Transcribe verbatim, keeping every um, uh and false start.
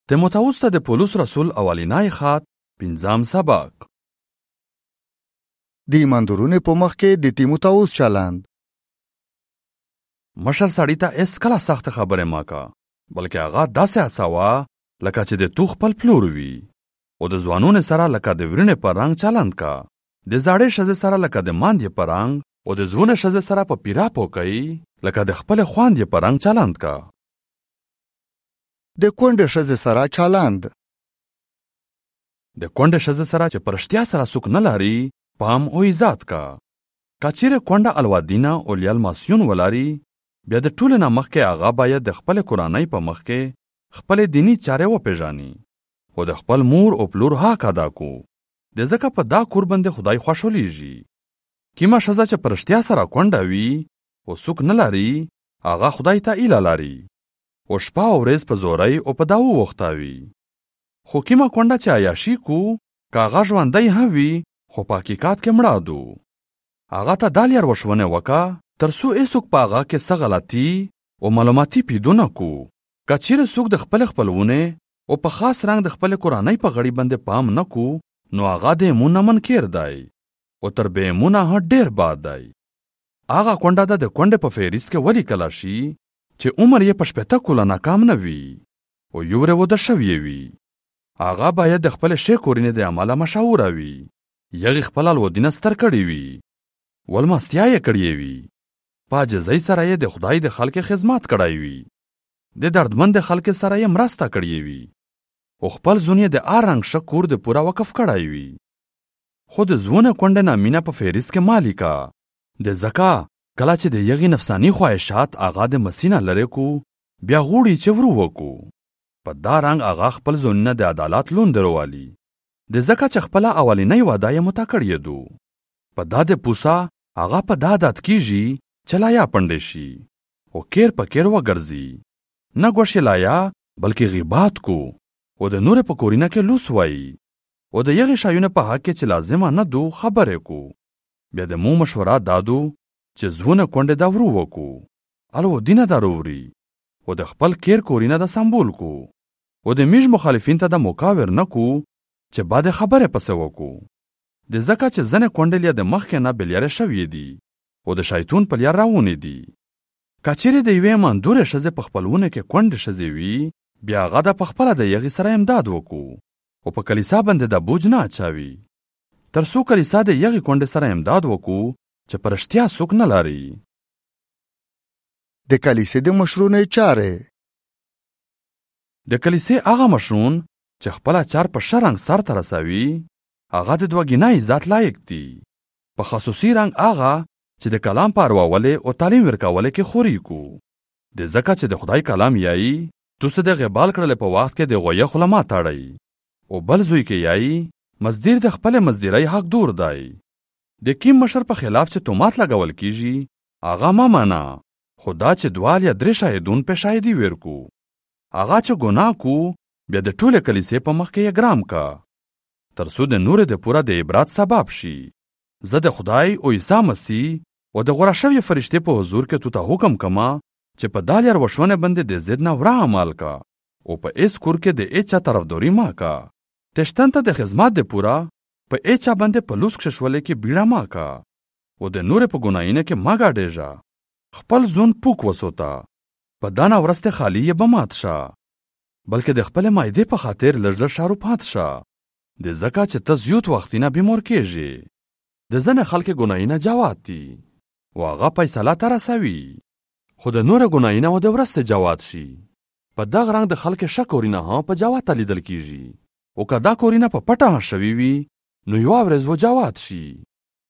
تیموتائوس ته د پولس رسول اولینای خط پنځم سبق. د ایماندارونو په مخ کې د تیموتائوس چلند. مشر سړی ته اس کله سخت خبره ماکا بلکې هغه داسې هڅاوه لکه چې د تو خپل پلور وي او د ځوانونو سره لکه د ورنې په رنګ چلند کا، د زاړې ښځې سره لکه د ماندې په رنګ او د ځوانې ښځې سره په پیرا پوکئ لکه د خپل خواندې په رنګ چلند کا. د کونډې ښځې سره چلند. د کونډې ښځې سره چې په رښتیا سره څوک نه لري پام او عزت کا. که چیرې کونډه الوادینه او لیال ماسیون ولري بیا د ټولو نه مخکې هغه باید د خپل کورنۍ په مخ کې خپل دینی چارې وپېژني او د خپل مور او پلور حق ادا کو، د ځکه په دا کور باندې خدای خوشحالیږي. کیمه ښځه چې په رښتیا سره کونډه وي او څوک نه لري هغه خدای ته ایله لري او شپه او ورځ په زورۍ او په داو وختاوي. خو کیمه کونډه چې عیاشي کو که هغه ژوندی هم وي خو په حقیقت کې مړه دو، هغه ته دا لار وښوونه وکړه تر څو هېڅوک په هغه کې څه غلطي او معلوماتي پیدا نه کو. که چیرې څوک د خپل خپلونه او په خاص رنګ د خپل کورنۍ په غړي باندې پام نه کو نو هغه د ایمون نه منکر دی او تر بې ایمونه هم ډېر باد دی. هغه کونډه ده د کونډې په فهرست کې ولیکله شي چې عمر یې په شپېته کاله ناکام نه وي او یو ورې واده شوی وي. هغه باید د خپل ښې کورنۍ د عمله مشهوره وي، یغې خپل الودینه ستر کړی وي، ولمستیا یې کړې وي، په عاجزۍ سره یې د خدای د خلکو خدمت کړی وي، د دردمند خلکو سره یې مرسته کړې وي او خپل زوی یې د هر رنګ ښه کور د پوره وقف کړی وي. خو د ځوانې کونډې نه مینه په فهرست کې مه لیکه، د ځکه کله چې د یغې نفساني خواهشات هغه د مسیح نه لرې کو بیا غوړي چې ورو وکو، په دا رنګ هغه خپل زویونه د عدالت لوند روالي، د ځکه چې خپله اولینۍ واده یې مته کړې دو. په دا د پوسه هغه په دا عادت کیږي چې لایا پنډې شي او کیر په کیر وګرځي، نه ګوښې لایا بلکې غیبات کو او د نورې په کورینه کې لوس وایي او د یغې شایونه په حق کې چې لازمه نه دو خبرې کو. بیا د مو مشوره دادو چې ځوانه کونډې دا ورو وکو، الودینه دا رووري او د خپل کیر کورینه دا سمبول کو او د میژ مخالفین ته دا مکاور نه کو چې بعد خبرې پسې وکو، د ځکه چې ځنې کونډې د مخکې نه بلیارې شوي دي او د شیطون په لار روانې دي. که چیرې د یوې ایماندارې ښځې په خپلونه کې کونډې ښځې وي بیا هغه ده په خپله د یغې سره امداد وکړو او په کلیسا باندې د بوج نه اچوي، تر څو کلیسا د یغې کونډې سره امداد وکړو چې په رښتیا څوک نه لري. د کلیسې د مشرونو چارې. د کلیسې هغه مشرون چې خپله چار په ښه رنګ سر ته رسوي هغه د دوه ګینه عزت لایق دي، په خصوصي رنګ هغه چې د کلام په ارواولې او تعلیم ورکولې کې خوري کو، د ځکه چې د خدای کلام یایي تاسو د غیبال کړل په وخت کې د غویه خوله مه تړئ او بل زوی کې یایي مزدور د خپل مزدورۍ حق دور دی. د کیم مشر په خلاف چې تهمت لګول کیږي هغه مه منه، خو دا چې دوه یا درې شاهدون په شاهدي ورکو، هغه چې ګناه کو بیا د ټولې کلیسې په مخ کې یې ګرام کا تر څو د نورې د پوره د عبرت سبب شي. زه د خدای او عیسی مسیح او د غوره شوي فرشتې په حضور کې تو ته حکم کما چې په دا لار وښونه باندې د ضد نه وره عمل کا او په هېڅ کور کې د هېچا طرفداري مه کا، تشتن ته د خدمت د پوره په هېچا باندې په لوس کښشولې کې بیړه مه کا او د نورې په ګناهینه کې مه ګډېږه، خپل ځون پوک وسوته، په دا ناورسته خالي یې به مات شه بلکې د خپلې معدې په خاطر لږ لږ شارو پات شه، د ځکه چې ته زیات وختونه بیمار کېږي. د ځنې خلکو ګناهینه جواد دي او هغه فیصله ته رسوي، خو د نورو ګناهینه و د ورسته جواد شي. په دغه رنګ د خلکو ښه کورینه هم په جواد ته لیدل کېږي او که دا کورینه په پټه هم شوي وي نو یوه ورځ و جواد شي.